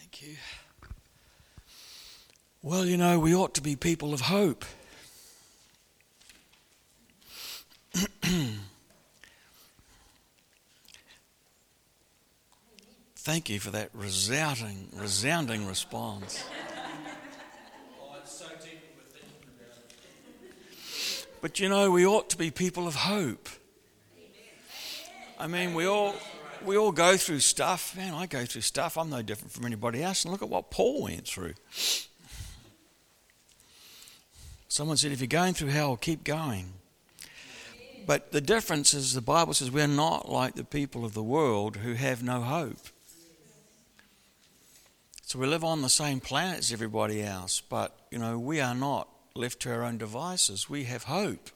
Thank you. Well, you know, we ought to be people of hope. Thank you for that resounding response. But you know, we ought to be people of hope. I mean, we all go through stuff. Man, I go through stuff. I'm no different from anybody else. And look at what Paul went through. Someone said, if you're going through hell, keep going. But the difference is the Bible says we're not like the people of the world who have no hope. So we live on the same planet as everybody else, but, you know, we are not left to our own devices. We have hope.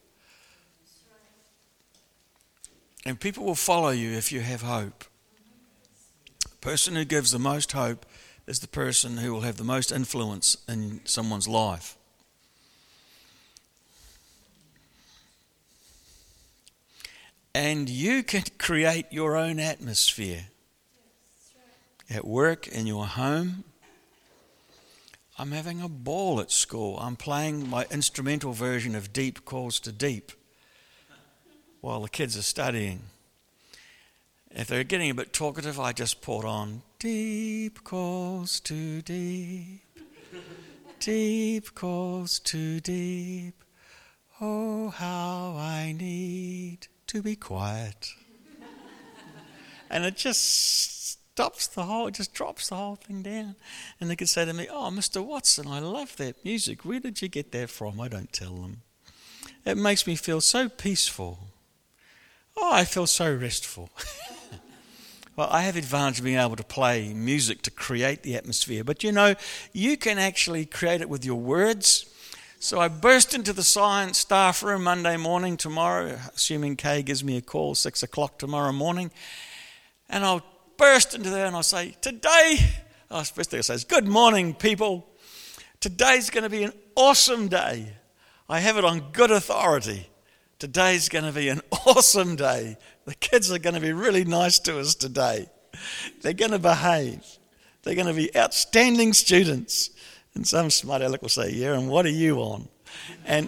And people will follow you if you have hope. The person who gives the most hope is the person who will have the most influence in someone's life. And you can create your own atmosphere. At work, in your home. I'm having a ball at school. I'm playing my instrumental version of Deep Calls to Deep while the kids are studying. If they're getting a bit talkative, I just put on Deep Calls to Deep. Deep calls to deep. Oh, how I need to be quiet. And it just drops the whole thing down. And they could say to me, oh, Mr. Watson, I love that music. Where did you get that from? I don't tell them. It makes me feel so peaceful. Oh, I feel so restful. Well, I have the advantage of being able to play music to create the atmosphere. But you know, you can actually create it with your words. So I burst into the science staff room Monday morning tomorrow, assuming Kay gives me a call 6 o'clock tomorrow morning. And I'll burst into there and I'll say, first thing I say is, good morning, people. Today's going to be an awesome day. I have it on good authority. Today's going to be an awesome day. The kids are going to be really nice to us today. They're going to behave. They're going to be outstanding students. And some smart aleck will say, yeah, and what are you on? And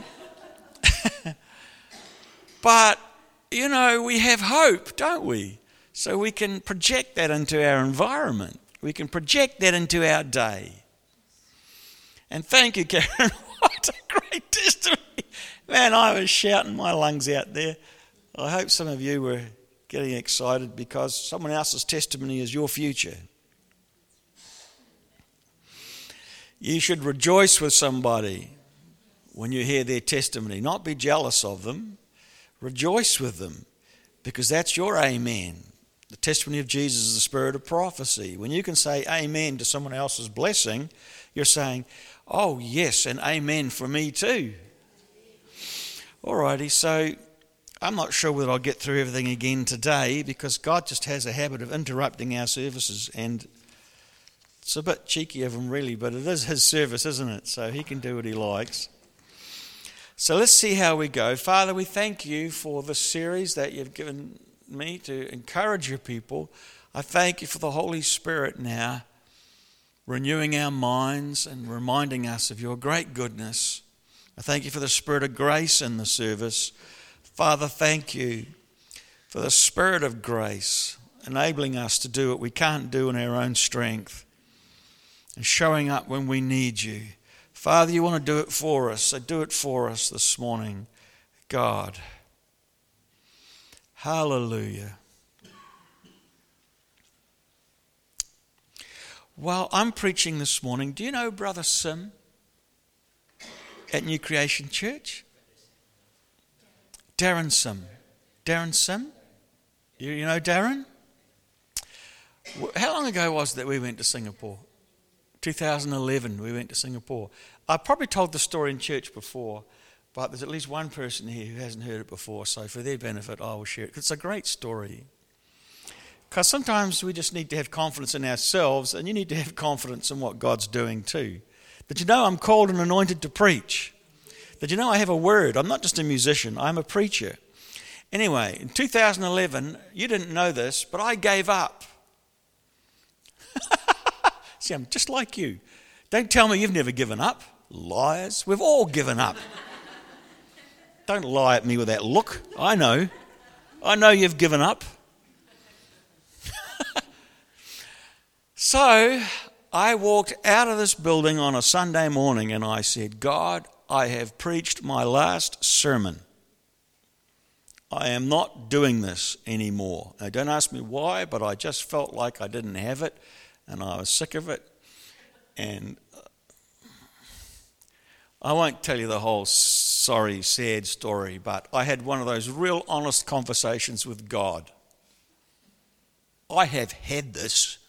but, you know, we have hope, don't we? So we can project that into our environment. We can project that into our day. And thank you, Karen. What a great testimony. Man, I was shouting my lungs out there. I hope some of you were getting excited because someone else's testimony is your future. You should rejoice with somebody when you hear their testimony. Not be jealous of them. Rejoice with them because that's your amen. The testimony of Jesus is the spirit of prophecy. When you can say amen to someone else's blessing, you're saying, oh yes, and amen for me too. Alrighty, so I'm not sure whether I'll get through everything again today because God just has a habit of interrupting our services, and it's a bit cheeky of him really, but it is his service, isn't it? So he can do what he likes. So let's see how we go. Father, we thank you for the series that you've given me to encourage your people. I thank you for the Holy Spirit now renewing our minds and reminding us of your great goodness. I thank you for the spirit of grace in the service. Father, thank you for the spirit of grace enabling us to do what we can't do in our own strength and showing up when we need you. Father, you want to do it for us, so do it for us this morning, God. Hallelujah. Well, I'm preaching this morning. Do you know Brother Sim at New Creation Church? Darren Sim. Darren Sim? You know Darren? How long ago was it that we went to Singapore? 2011 we went to Singapore. I probably told the story in church before, but there's at least one person here who hasn't heard it before, so for their benefit I will share it. It's a great story. Because sometimes we just need to have confidence in ourselves, and you need to have confidence in what God's doing too. Did you know I'm called and anointed to preach? Did you know I have a word? I'm not just a musician, I'm a preacher. Anyway, in 2011, you didn't know this, but I gave up. See, I'm just like you. Don't tell me you've never given up. Liars. We've all given up. Don't lie at me with that look. I know you've given up. So I walked out of this building on a Sunday morning and I said, God, I have preached my last sermon. I am not doing this anymore. Now, don't ask me why, but I just felt like I didn't have it and I was sick of it. And I won't tell you the whole sorry, sad story, but I had one of those real honest conversations with God. I have had this.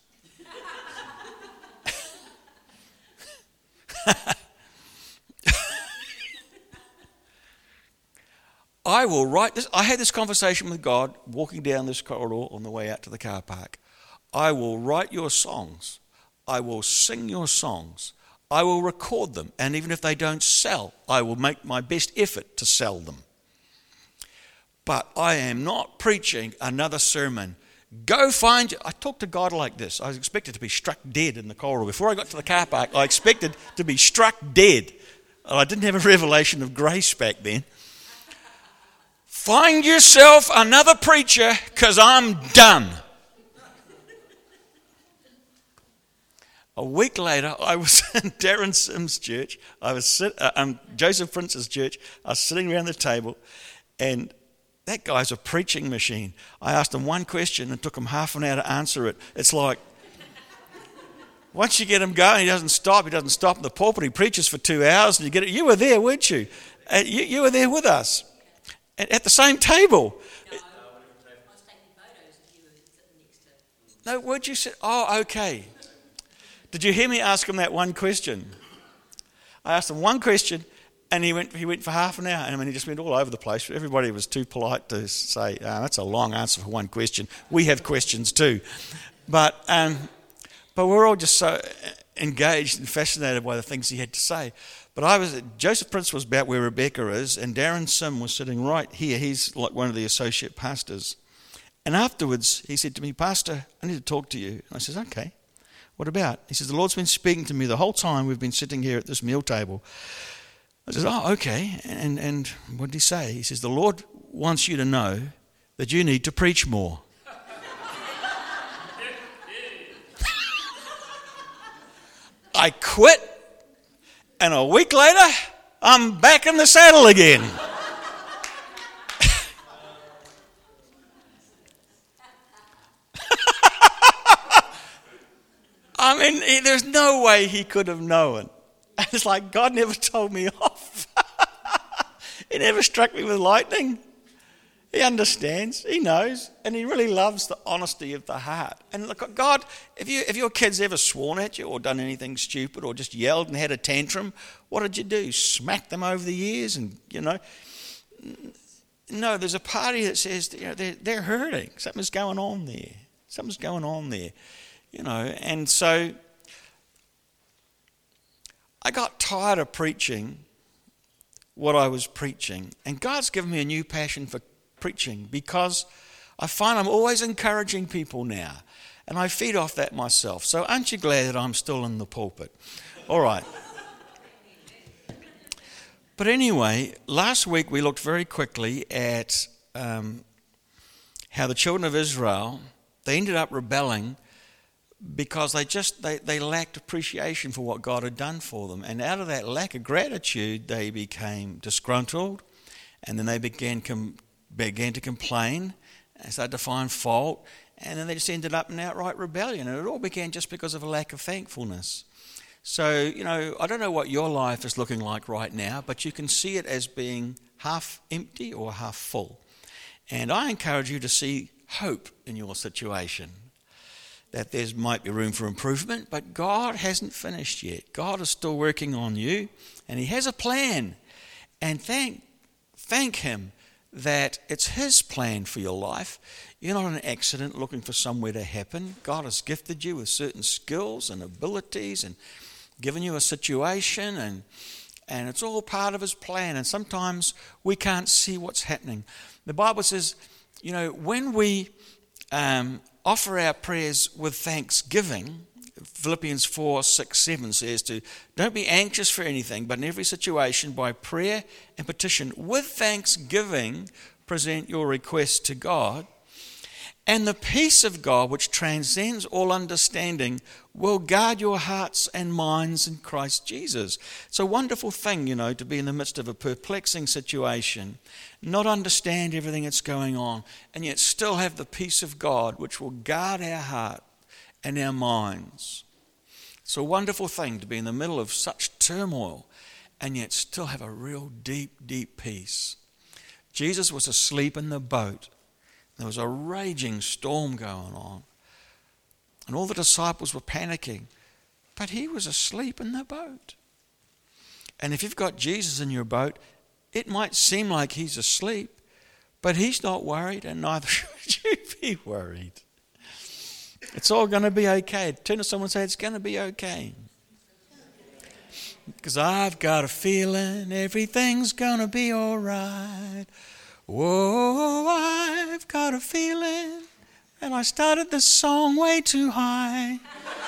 I will write this. I had this conversation with God walking down this corridor on the way out to the car park. I will write your songs. I will sing your songs. I will record them. And even if they don't sell, I will make my best effort to sell them. But I am not preaching another sermon. Go find... I talked to God like this. I was expected to be struck dead in the corridor. Before I got to the car park, I expected to be struck dead. I didn't have a revelation of grace back then. Find yourself another preacher, because I'm done. A week later, I was in Darren Sims' church. I was Joseph Prince's church. I was sitting around the table, and that guy's a preaching machine. I asked him one question and it took him half an hour to answer it. It's like, once you get him going, he doesn't stop. He doesn't stop in the pulpit. He preaches for 2 hours, and you get it. You were there, weren't you? You were there with us. At the same table. No, I was taking photos of you sitting next to... No, where'd you sit? Oh, okay. Did you hear me ask him that one question? I asked him one question, and he went for half an hour. And I mean, he just went all over the place. Everybody was too polite to say, that's a long answer for one question. We have questions too. But we're all just so engaged and fascinated by the things he had to say. But Joseph Prince was about where Rebecca is, and Darren Sim was sitting right here. He's like one of the associate pastors. And afterwards, he said to me, Pastor, I need to talk to you. And I says, okay, what about? He says, the Lord's been speaking to me the whole time we've been sitting here at this meal table. I says, oh, okay. And what did he say? He says, the Lord wants you to know that you need to preach more. I quit. And a week later, I'm back in the saddle again. I mean, there's no way he could have known. It's like God never told me off. He never struck me with lightning. He understands, he knows, and he really loves the honesty of the heart. And look, God, if your kids ever sworn at you or done anything stupid or just yelled and had a tantrum, what did you do? Smack them over the ears and, No, there's a party that says, they're hurting. Something's going on there. And so I got tired of preaching what I was preaching, and God's given me a new passion for preaching, because I find I'm always encouraging people now, and I feed off that myself. So aren't you glad that I'm still in the pulpit? All right. But anyway, last week we looked very quickly at how the children of Israel, they ended up rebelling because they lacked appreciation for what God had done for them. And out of that lack of gratitude, they became disgruntled, and then they began to complain and started to find fault, and then they just ended up in outright rebellion. And it all began just because of a lack of thankfulness. So, I don't know what your life is looking like right now, but you can see it as being half empty or half full. And I encourage you to see hope in your situation, that there might be room for improvement, but God hasn't finished yet. God is still working on you, and he has a plan. And thank him that it's his plan for your life. You're not an accident looking for somewhere to happen. God has gifted you with certain skills and abilities and given you a situation, and it's all part of his plan. And sometimes we can't see what's happening. The Bible says, when we offer our prayers with thanksgiving, Philippians 4, 6, 7 says don't be anxious for anything, but in every situation by prayer and petition with thanksgiving present your requests to God. And the peace of God, which transcends all understanding, will guard your hearts and minds in Christ Jesus. It's a wonderful thing, to be in the midst of a perplexing situation, not understand everything that's going on, and yet still have the peace of God, which will guard our heart and our minds. It's a wonderful thing to be in the middle of such turmoil, and yet still have a real deep, deep peace. Jesus was asleep in the boat. There was a raging storm going on. And all the disciples were panicking. But he was asleep in the boat. And if you've got Jesus in your boat, it might seem like he's asleep, but he's not worried, and neither should you be worried. It's all going to be okay. Turn to someone and say, it's going to be okay. Because I've got a feeling everything's going to be all right. Whoa, I've got a feeling, and I started this song way too high.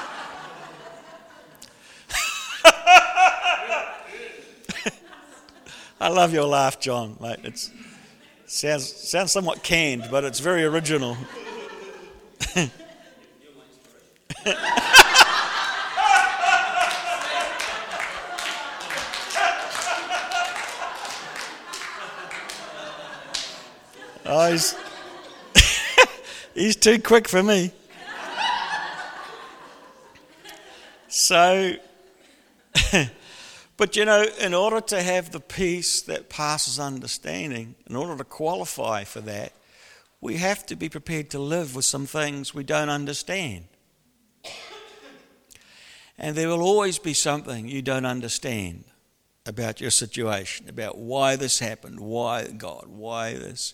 I love your laugh, John. Mate, it sounds somewhat canned, but it's very original. Oh, he's too quick for me. So, but in order to have the peace that passes understanding, in order to qualify for that, we have to be prepared to live with some things we don't understand. And there will always be something you don't understand about your situation, about why this happened, why God, why this,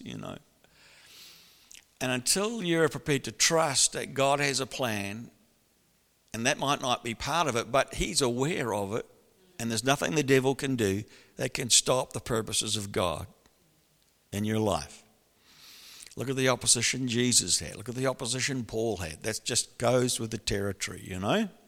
And until you're prepared to trust that God has a plan, and that might not be part of it, but he's aware of it, and there's nothing the devil can do that can stop the purposes of God in your life. Look at the opposition Jesus had. Look at the opposition Paul had. That just goes with the territory,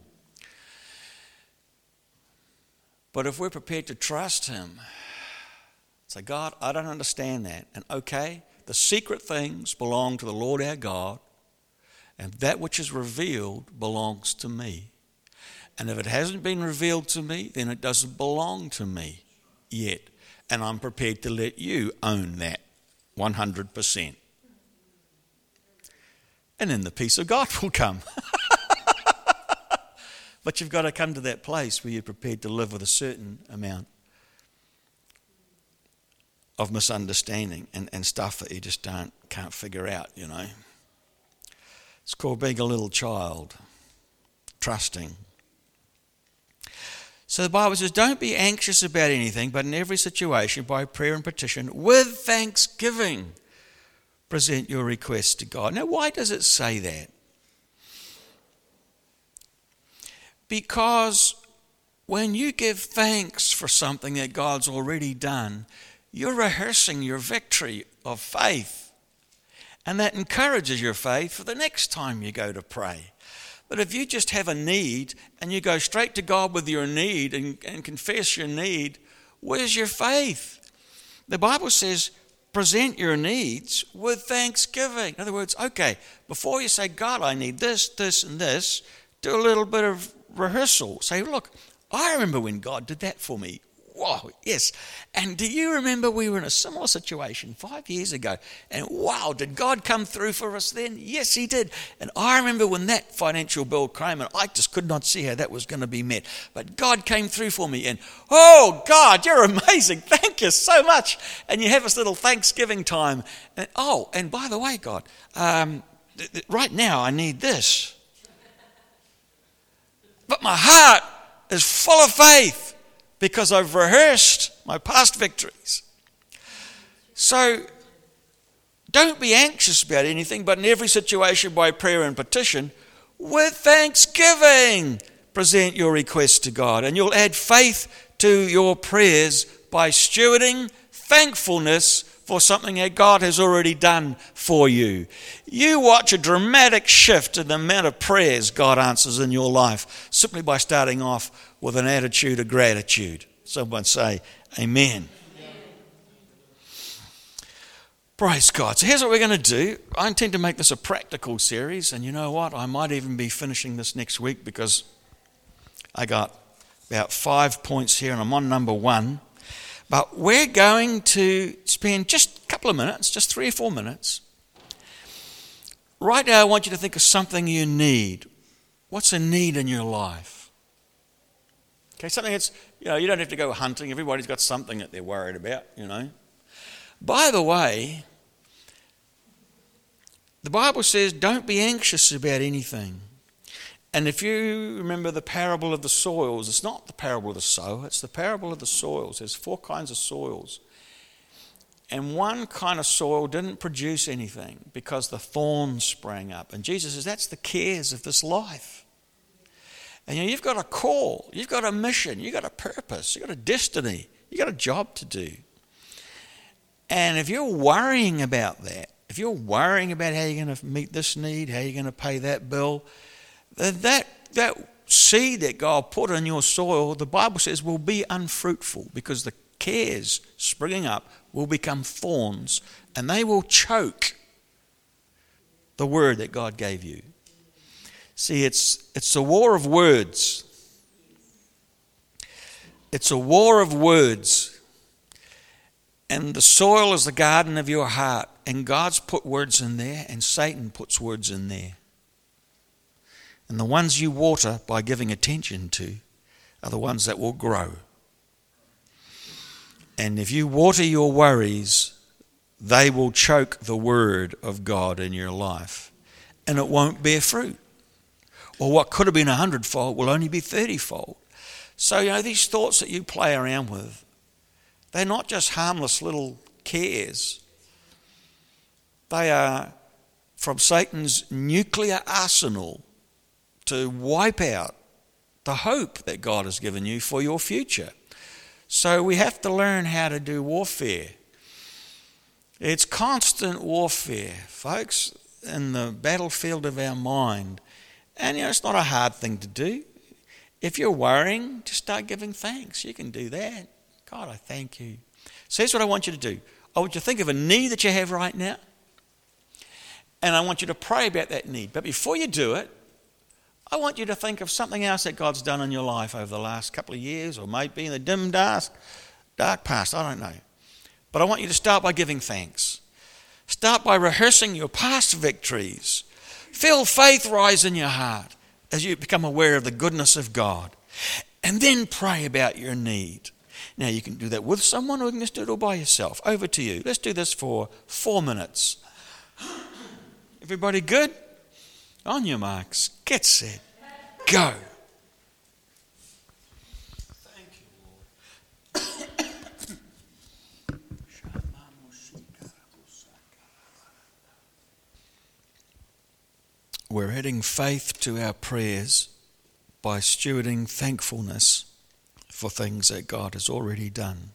But if we're prepared to trust him, say, God, I don't understand that. And okay, the secret things belong to the Lord our God, and that which is revealed belongs to me. And if it hasn't been revealed to me, then it doesn't belong to me yet. And I'm prepared to let you own that 100%. And then the peace of God will come. But you've got to come to that place where you're prepared to live with a certain amount of misunderstanding and stuff that you just can't figure out, It's called being a little child, trusting. So the Bible says, don't be anxious about anything, but in every situation, by prayer and petition, with thanksgiving, present your requests to God. Now, why does it say that? Because when you give thanks for something that God's already done, you're rehearsing your victory of faith. And that encourages your faith for the next time you go to pray. But if you just have a need and you go straight to God with your need and confess your need, where's your faith? The Bible says, present your needs with thanksgiving. In other words, okay, before you say, God, I need this, this, and this, do a little bit of rehearsal. Say, look, I remember when God did that for me. Wow, yes. And do you remember we were in a similar situation 5 years ago? And wow, did God come through for us then? Yes, he did. And I remember when that financial bill came and I just could not see how that was going to be met. But God came through for me and, oh God, you're amazing. Thank you so much. And you have this little Thanksgiving time. And, and by the way, God, right now I need this. But my heart is full of faith because I've rehearsed my past victories. So don't be anxious about anything, but in every situation by prayer and petition, with thanksgiving, present your requests to God. And you'll add faith to your prayers by stewarding thankfulness for something that God has already done for you. You watch a dramatic shift in the amount of prayers God answers in your life simply by starting off with an attitude of gratitude. Someone say, Amen. Praise God. So here's what we're going to do. I intend to make this a practical series, and you know what? I might even be finishing this next week because I got about 5 points here and I'm on number 1. But we're going to spend just a couple of minutes, just 3 or 4 minutes. Right now I want you to think of something you need. What's a need in your life? Okay, something that's, you don't have to go hunting. Everybody's got something that they're worried about, By the way, the Bible says don't be anxious about anything. And if you remember the parable of the soils, it's not the parable of the sower, it's the parable of the soils. There's 4 kinds of soils. And one kind of soil didn't produce anything because the thorns sprang up. And Jesus says that's the cares of this life. And you've got a call, you've got a mission, you've got a purpose, you've got a destiny, you've got a job to do. And if you're worrying about that, if you're worrying about how you're going to meet this need, how you're going to pay that bill, that seed that God put in your soil, the Bible says, will be unfruitful because the cares springing up will become thorns and they will choke the word that God gave you. See, it's a war of words. It's a war of words. And the soil is the garden of your heart. And God's put words in there and Satan puts words in there. And the ones you water by giving attention to are the ones that will grow. And if you water your worries, they will choke the word of God in your life. And it won't bear fruit. Or what could have been 100-fold will only be 30-fold. So, these thoughts that you play around with, they're not just harmless little cares. They are from Satan's nuclear arsenal to wipe out the hope that God has given you for your future. So we have to learn how to do warfare. It's constant warfare, folks, in the battlefield of our mind. And it's not a hard thing to do. If you're worrying, just start giving thanks. You can do that. God, I thank you. So here's what I want you to do. I want you to think of a need that you have right now. And I want you to pray about that need. But before you do it, I want you to think of something else that God's done in your life over the last couple of years, or maybe in the dim, dark past, I don't know. But I want you to start by giving thanks. Start by rehearsing your past victories. Feel faith rise in your heart as you become aware of the goodness of God. And then pray about your need. Now you can do that with someone or you can just do it all by yourself. Over to you. Let's do this for 4 minutes. Everybody good? On your marks, get set, go. Thank you, Lord. We're adding faith to our prayers by stewarding thankfulness for things that God has already done.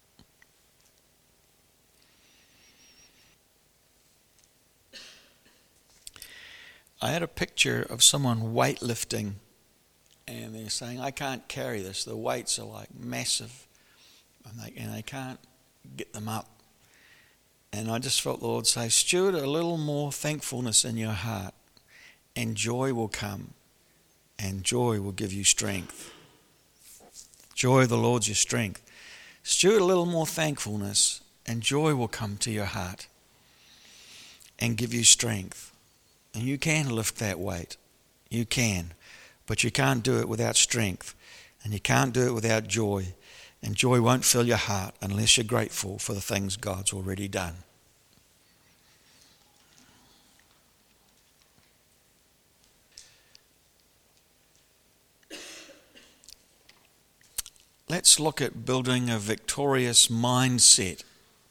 I had a picture of someone weightlifting, and they're saying, I can't carry this. The weights are like massive, and they can't get them up. And I just felt the Lord say, steward a little more thankfulness in your heart, and joy will come, and joy will give you strength. Joy of the Lord's your strength. Steward a little more thankfulness, and joy will come to your heart and give you strength. And you can lift that weight. You can. But you can't do it without strength. And you can't do it without joy. And joy won't fill your heart unless you're grateful for the things God's already done. Let's look at building a victorious mindset.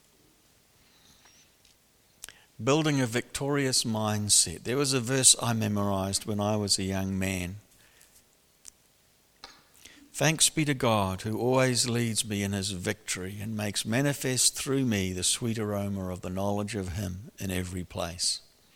Building a victorious mindset. There was a verse I memorized when I was a young man. Thanks be to God who always leads me in his victory and makes manifest through me the sweet aroma of the knowledge of him in every place.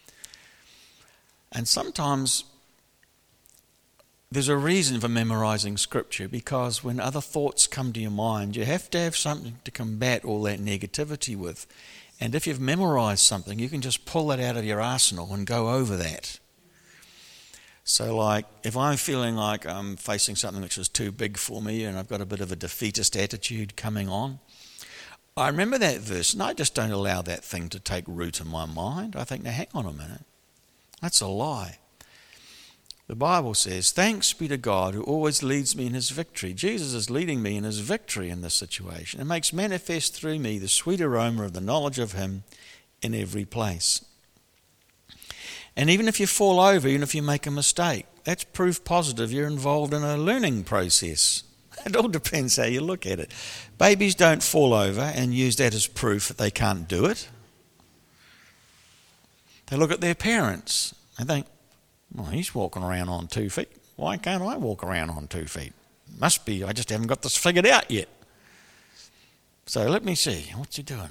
And sometimes there's a reason for memorizing scripture, because when other thoughts come to your mind, you have to have something to combat all that negativity with. And if you've memorized something, you can just pull it out of your arsenal and go over that. So like, if I'm feeling like I'm facing something which is too big for me and I've got a bit of a defeatist attitude coming on, I remember that verse and I just don't allow that thing to take root in my mind. I think, now hang on a minute, that's a lie. The Bible says, thanks be to God who always leads me in his victory. Jesus is leading me in his victory in this situation. It makes manifest through me the sweet aroma of the knowledge of him in every place. And even if you fall over, even if you make a mistake, that's proof positive you're involved in a learning process. It all depends how you look at it. Babies don't fall over and use that as proof that they can't do it. They look at their parents and think, well, he's walking around on 2 feet. Why can't I walk around on 2 feet? Must be I just haven't got this figured out yet. So let me see. What's he doing?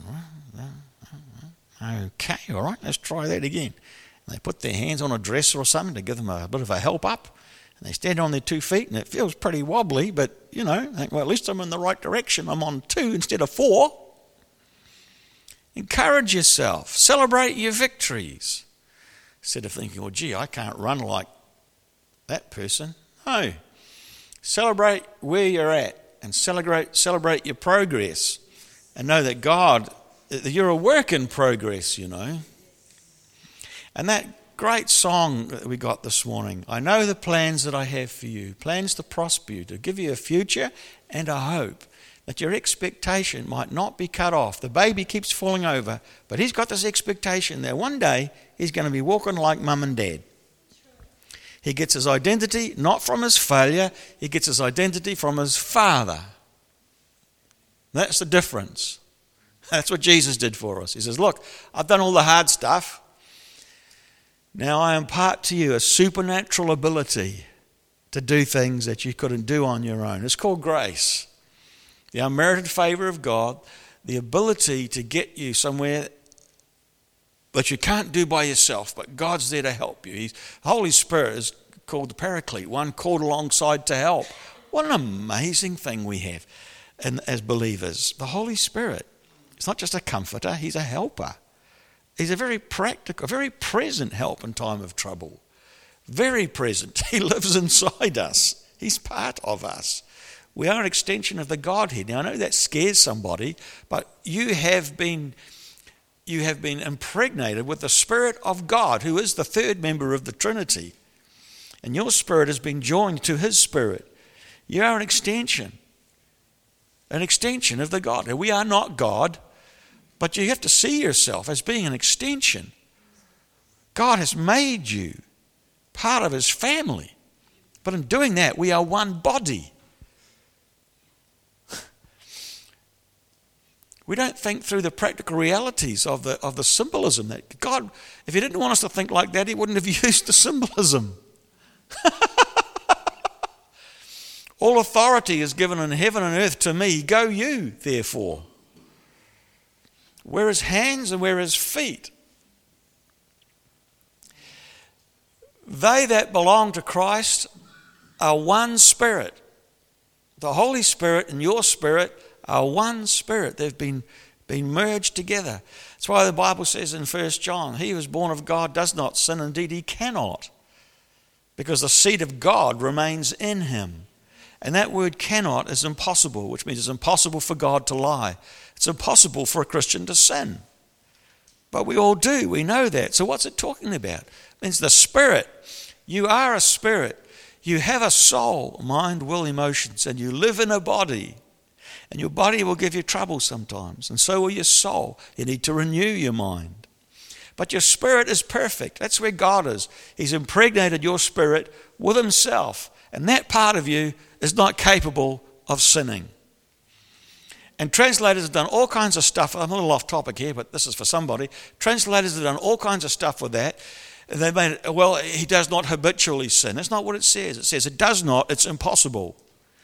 Okay, all right, let's try that again. They put their hands on a dresser or something to give them a bit of a help up. And they stand on their 2 feet and it feels pretty wobbly, but, you know, think, well, at least I'm in the right direction. I'm on 2 instead of 4. Encourage yourself. Celebrate your victories. Instead of thinking, well, gee, I can't run like that person. No. Celebrate where you're at and celebrate your progress. And know that God, that you're a work in progress, you know. And that great song that we got this morning, I know the plans that I have for you, plans to prosper you, to give you a future and a hope, that your expectation might not be cut off. The baby keeps falling over, but he's got this expectation that one day he's going to be walking like mum and dad. He gets his identity not from his failure, he gets his identity from his father. That's the difference. That's what Jesus did for us. He says, look, I've done all the hard stuff. Now I impart to you a supernatural ability to do things that you couldn't do on your own. It's called grace. The unmerited favour of God, the ability to get you somewhere that you can't do by yourself, but God's there to help you. The Holy Spirit is called the Paraclete, one called alongside to help. What an amazing thing we have as believers. The Holy Spirit. It's not just a comforter, he's a helper. He's a very practical, very present help in time of trouble. Very present. He lives inside us. He's part of us. We are an extension of the Godhead. Now, I know that scares somebody, but you have been impregnated with the Spirit of God, who is the third member of the Trinity. And your spirit has been joined to his spirit. You are an extension of the Godhead. We are not God, but you have to see yourself as being an extension. God has made you part of his family. But in doing that, we are one body. We don't think through the practical realities of the symbolism that God, if he didn't want us to think like that, he wouldn't have used the symbolism. All authority is given in heaven and earth to me. Go you, therefore. Where his hands and where his feet? They that belong to Christ are one spirit. The Holy Spirit and your spirit are one spirit. They've been merged together. That's why the Bible says in 1 John, he who is born of God does not sin. Indeed, he cannot, because the seed of God remains in him. And that word cannot is impossible, which means it's impossible for God to lie. It's impossible for a Christian to sin. But we all do. We know that. So what's it talking about? It means the spirit. You are a spirit. You have a soul, mind, will, emotions, and you live in a body. And your body will give you trouble sometimes, and so will your soul. You need to renew your mind. But your spirit is perfect. That's where God is. He's impregnated your spirit with himself, and that part of you is not capable of sinning. And translators have done all kinds of stuff. I'm a little off topic here, but this is for somebody. Translators have done all kinds of stuff with that. They made it, well, he does not habitually sin. That's not what it says. It says it does not, it's impossible.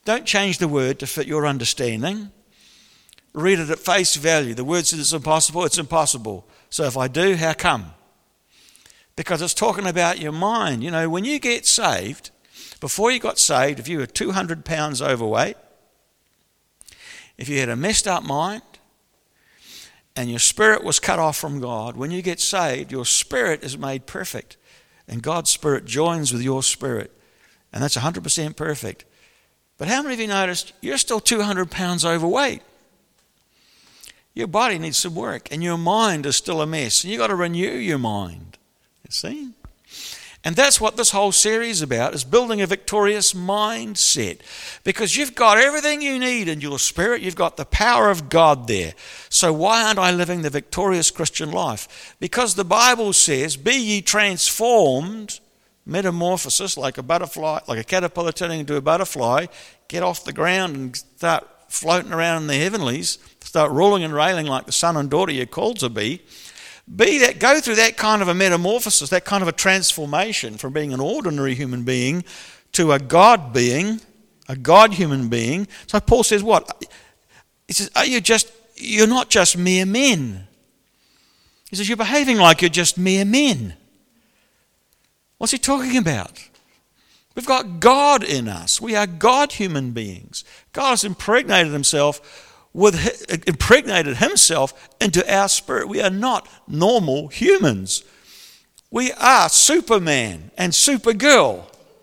Don't change the word to fit your understanding. Read it at face value. The word says it's impossible, it's impossible. So if I do, how come? Because it's talking about your mind. You know, when you get saved, before you got saved, if you were 200 pounds overweight, if you had a messed up mind, and your spirit was cut off from God, when you get saved, your spirit is made perfect. And God's spirit joins with your spirit. And that's 100% perfect. But how many of you noticed you're still 200 pounds overweight? Your body needs some work, and your mind is still a mess. And you've got to renew your mind. You see? And that's what this whole series is about, is building a victorious mindset. Because you've got everything you need in your spirit. You've got the power of God there. So why aren't I living the victorious Christian life? Because the Bible says, be ye transformed, metamorphosis, like a butterfly, like a caterpillar turning into a butterfly, get off the ground and start floating around in the heavenlies, start ruling and reigning like the son and daughter you're called to be. Go through that kind of a metamorphosis, that kind of a transformation from being an ordinary human being to a God being, a God human being. So Paul says what? He says, you're not just mere men. He says, you're behaving like you're just mere men. What's he talking about? We've got God in us. We are God human beings. God has impregnated himself into our spirit. We are not normal humans. We are Superman and Supergirl.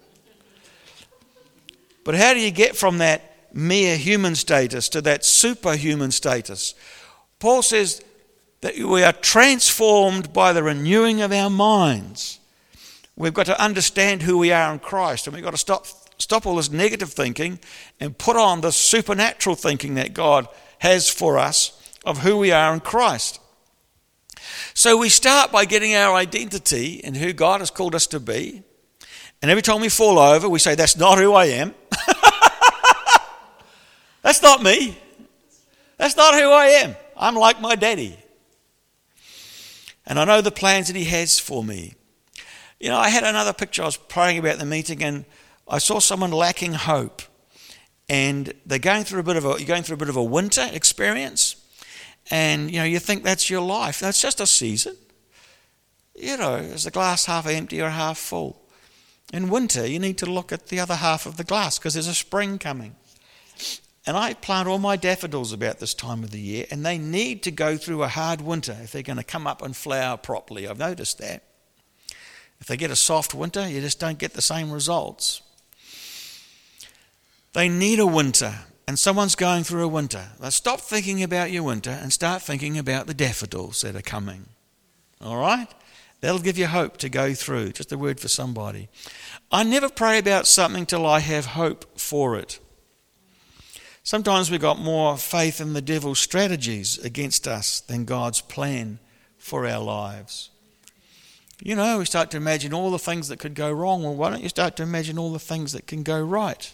But how do you get from that mere human status to that superhuman status? Paul says that we are transformed by the renewing of our minds. We've got to understand who we are in Christ, and we've got to stop all this negative thinking and put on the supernatural thinking that God has for us of who we are in Christ. So we start by getting our identity in who God has called us to be. And every time we fall over, we say, that's not who I am. That's not me. That's not who I am. I'm like my daddy. And I know the plans that he has for me. You know, I had another picture. I was praying about the meeting, and I saw someone lacking hope. And they're going through a bit of a winter experience. And, you know, you think that's your life. That's just a season. You know, is the glass half empty or half full? In winter, you need to look at the other half of the glass because there's a spring coming. And I plant all my daffodils about this time of the year, and they need to go through a hard winter if they're going to come up and flower properly. I've noticed that. If they get a soft winter, you just don't get the same results. They need a winter, and someone's going through a winter. Now stop thinking about your winter and start thinking about the daffodils that are coming. All right? That'll give you hope to go through. Just a word for somebody. I never pray about something till I have hope for it. Sometimes we've got more faith in the devil's strategies against us than God's plan for our lives. You know, we start to imagine all the things that could go wrong. Well, why don't you start to imagine all the things that can go right?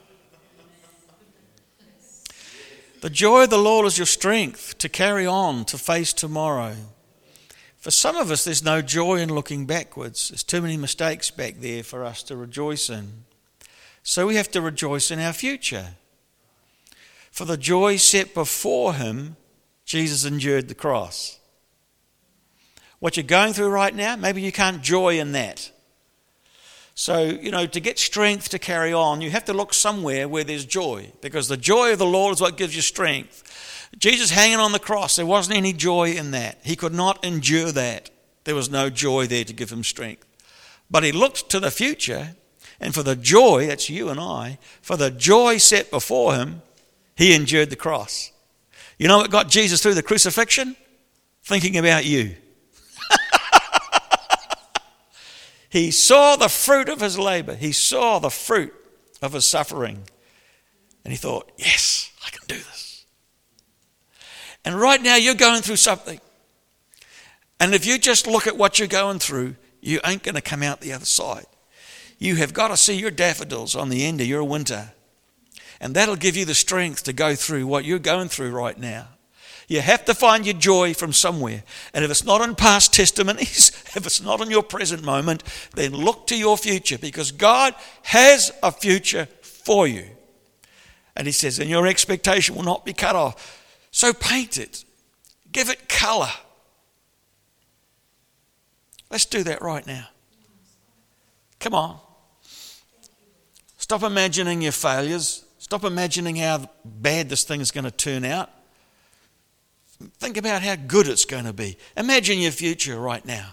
The joy of the Lord is your strength to carry on, to face tomorrow. For some of us, there's no joy in looking backwards. There's too many mistakes back there for us to rejoice in. So we have to rejoice in our future. For the joy set before him, Jesus endured the cross. What you're going through right now, maybe you can't joy in that. So, you know, to get strength to carry on, you have to look somewhere where there's joy, because the joy of the Lord is what gives you strength. Jesus hanging on the cross, there wasn't any joy in that. He could not endure that. There was no joy there to give him strength. But he looked to the future, and for the joy, that's you and I, for the joy set before him, he endured the cross. You know what got Jesus through the crucifixion? Thinking about you. He saw the fruit of his labor. He saw the fruit of his suffering. And he thought, yes, I can do this. And right now you're going through something. And if you just look at what you're going through, you ain't going to come out the other side. You have got to see your daffodils on the end of your winter. And that'll give you the strength to go through what you're going through right now. You have to find your joy from somewhere. And if it's not in past testimonies, if it's not in your present moment, then look to your future, because God has a future for you. And he says, and your expectation will not be cut off. So paint it. Give it colour. Let's do that right now. Come on. Stop imagining your failures. Stop imagining how bad this thing is going to turn out. Think about how good it's going to be. Imagine your future right now.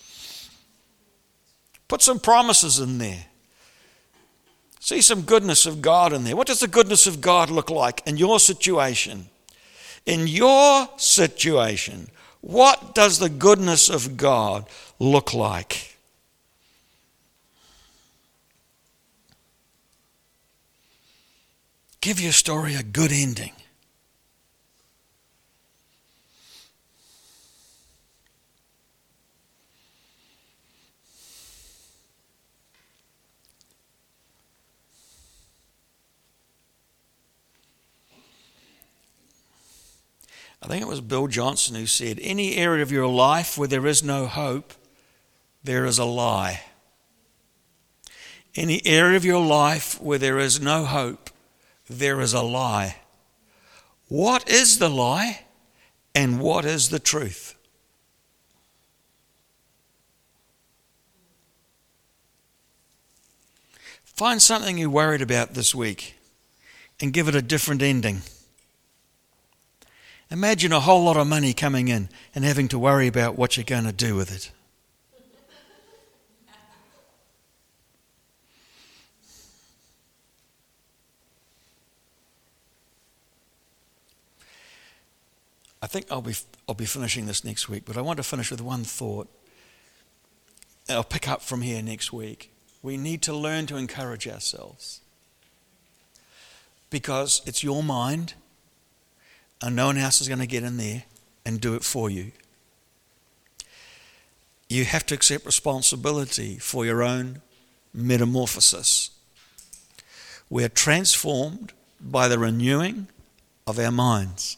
Put some promises in there. See some goodness of God in there. What does the goodness of God look like in your situation? In your situation, what does the goodness of God look like? Give your story a good ending. I think it was Bill Johnson who said, any area of your life where there is no hope, there is a lie. Any area of your life where there is no hope, there is a lie. What is the lie and what is the truth? Find something you're worried about this week and give it a different ending. Imagine a whole lot of money coming in and having to worry about what you're going to do with it. I think I'll be finishing this next week, but I want to finish with one thought. I'll pick up from here next week. We need to learn to encourage ourselves, because it's your mind, and no one else is going to get in there and do it for you. You have to accept responsibility for your own metamorphosis. We are transformed by the renewing of our minds.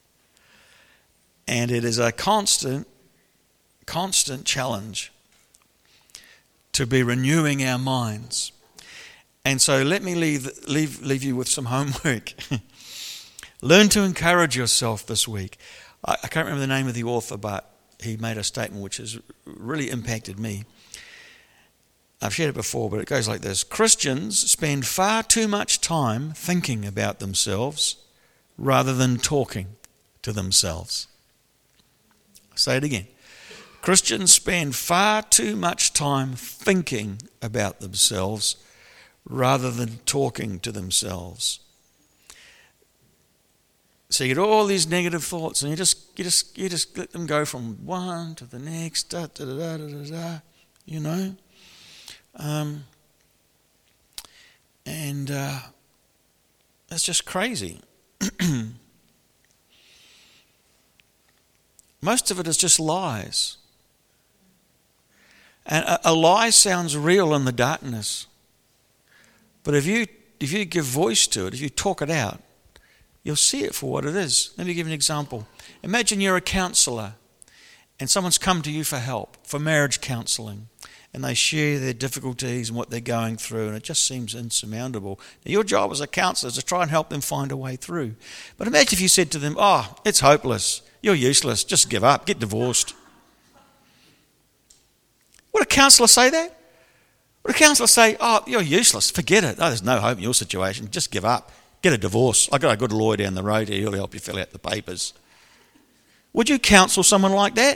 And it is a constant challenge to be renewing our minds. And so let me leave you with some homework. Learn to encourage yourself this week. I can't remember the name of the author, but he made a statement which has really impacted me. I've shared it before, but it goes like this. Christians spend far too much time thinking about themselves rather than talking to themselves. I'll say it again. Christians spend far too much time thinking about themselves rather than talking to themselves. So you get all these negative thoughts, and you just let them go from one to the next, you know. That's just crazy. Most of it is just lies. And a lie sounds real in the darkness. But if you give voice to it, if you talk it out, you'll see it for what it is. Let me give you an example. Imagine you're a counsellor and someone's come to you for help, for marriage counselling, and they share their difficulties and what they're going through, and it just seems insurmountable. Now, your job as a counsellor is to try and help them find a way through. But imagine if you said to them, oh, it's hopeless, you're useless, just give up, get divorced. Would a counsellor say that? Would a counsellor say, oh, you're useless, forget it, oh, there's no hope in your situation, just give up. Get a divorce. I've got a good lawyer down the road here. He'll help you fill out the papers. Would you counsel someone like that?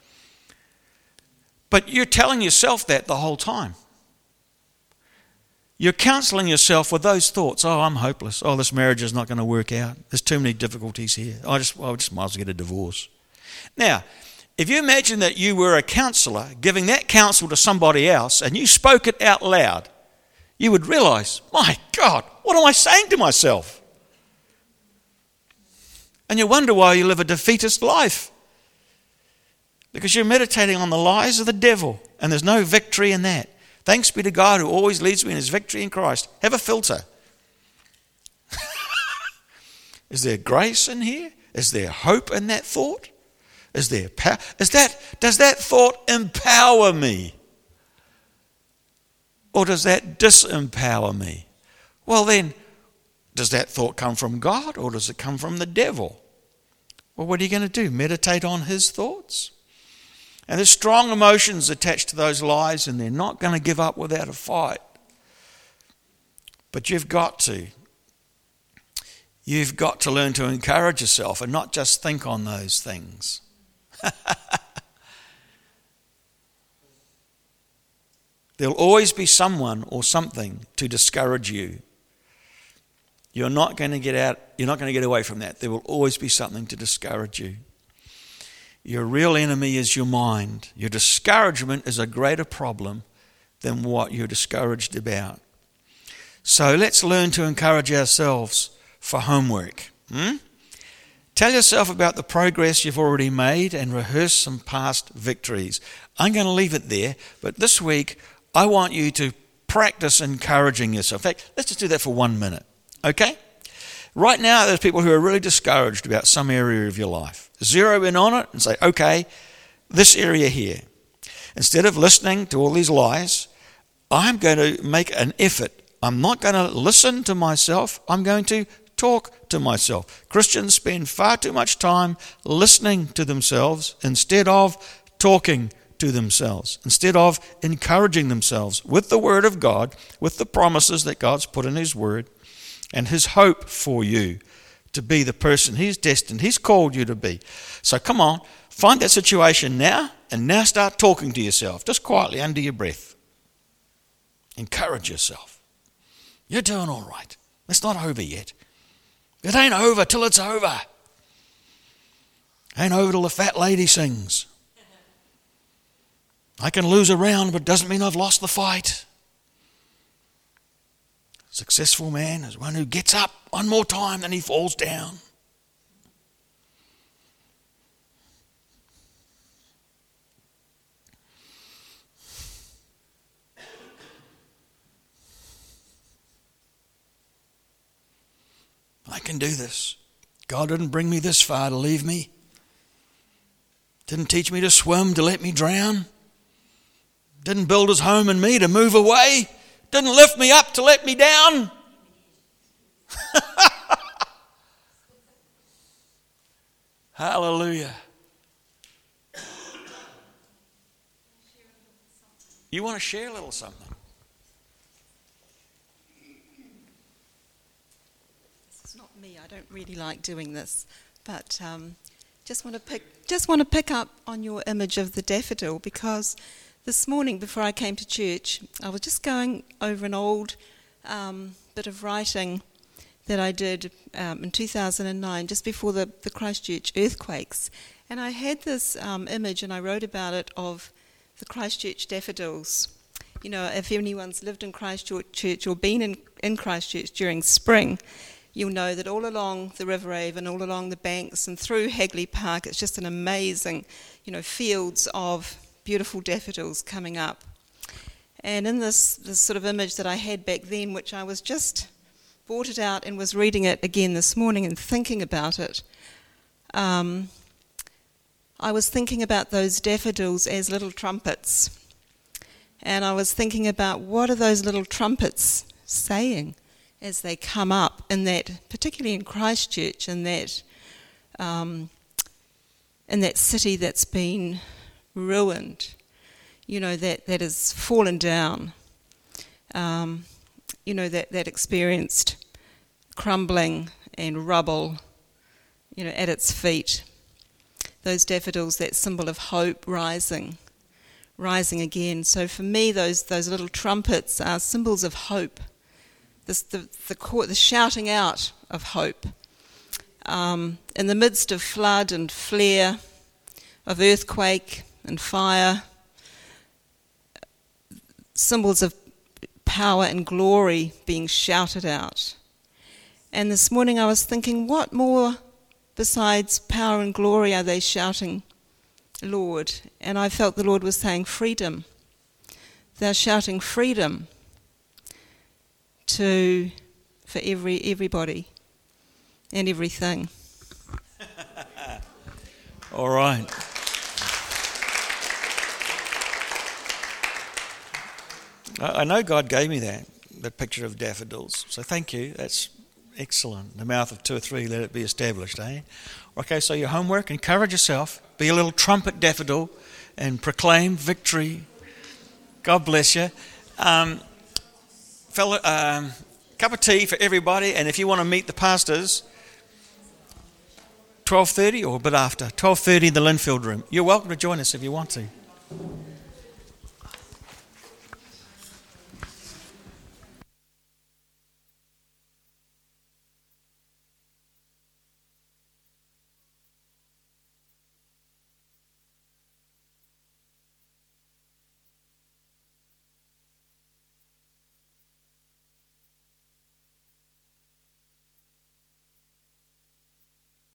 But you're telling yourself that the whole time. You're counselling yourself with those thoughts. Oh, I'm hopeless. Oh, this marriage is not going to work out. There's too many difficulties here. I just might as well get a divorce. Now, if you imagine that you were a counsellor giving that counsel to somebody else and you spoke it out loud, you would realise, my God, what am I saying to myself? And you wonder why you live a defeatist life. Because you're meditating on the lies of the devil, and there's no victory in that. Thanks be to God who always leads me in his victory in Christ. Have a filter. Is there grace in here? Is there hope in that thought? Is there power? Does that thought empower me? Or does that disempower me? Well then, Does that thought come from God or does it come from the devil? Well, what are you going to do? Meditate on his thoughts? And there's strong emotions attached to those lies, and they're not going to give up without a fight. But you've got to. You've got to learn to encourage yourself and not just think on those things. There'll always be someone or something to discourage you. You're not going to get away from that. There will always be something to discourage you. Your real enemy is your mind. Your discouragement is a greater problem than what you're discouraged about. So let's learn to encourage ourselves for homework. Tell yourself about the progress you've already made and rehearse some past victories. I'm going to leave it there, but this week I want you to practice encouraging yourself. In fact, let's just do that for 1 minute, okay? Right now, there's people who are really discouraged about some area of your life. Zero in on it and say, okay, this area here. Instead of listening to all these lies, I'm going to make an effort. I'm not going to listen to myself. I'm going to talk to myself. Christians spend far too much time listening to themselves instead of talking to themselves, instead of encouraging themselves with the Word of God, with the promises that God's put in His Word, and His hope for you to be the person He's destined, He's called you to be. So come on, find that situation now, and now start talking to yourself, just quietly under your breath. Encourage yourself. You're doing all right. It's not over yet. It ain't over till it's over. Ain't over till the fat lady sings. I can lose a round, but it doesn't mean I've lost the fight. Successful man is one who gets up one more time, then he falls down. I can do this. God didn't bring me this far to leave me. Didn't teach me to swim to let me drown. Didn't build His home in me to move away. Didn't lift me up to let me down. Hallelujah. You want to share a little something? This is not me. I don't really like doing this, but just want to pick up on your image of the daffodil, because this morning, before I came to church, I was just going over an old bit of writing that I did in 2009, just before the Christchurch earthquakes. And I had this image, and I wrote about it, of the Christchurch daffodils. You know, if anyone's lived in Christchurch or been in Christchurch during spring, you'll know that all along the River Avon, all along the banks and through Hagley Park, it's just an amazing, fields of beautiful daffodils coming up. And in this sort of image that I had back then, which I was just brought it out and was reading it again this morning and thinking about it, I was thinking about those daffodils as little trumpets. And I was thinking about, what are those little trumpets saying as they come up in that, particularly in Christchurch, in that city that's been ruined, that has fallen down, that experienced crumbling and rubble, at its feet. Those daffodils, that symbol of hope rising again. So for me, those little trumpets are symbols of hope, the shouting out of hope. In the midst of flood and flare, of earthquake and fire, symbols of power and glory being shouted out. And this morning I was thinking, what more besides power and glory are they shouting, Lord? And I felt the Lord was saying freedom. They're shouting freedom for everybody and everything. All right. I know God gave me that picture of daffodils, so thank you. That's Excellent. In the mouth of two or three, let it be established, eh? Okay, so your homework, encourage yourself. Be a little trumpet daffodil and victory. God bless you. Cup of tea for everybody, and if you want to meet the pastors, 12:30 or a bit after, 12:30 in the Linfield room. You're welcome to join us if you want to.